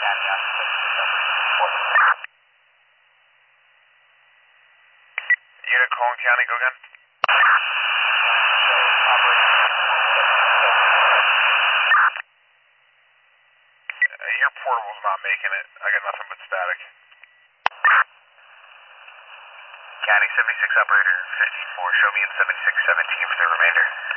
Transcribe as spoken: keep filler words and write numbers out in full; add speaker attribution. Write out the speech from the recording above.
Speaker 1: Unit Collin County, go again. Uh, your portable's not making it. I got nothing but static.
Speaker 2: County seventy-six operator fifty-four, show me in seventy-six seventeen for the remainder.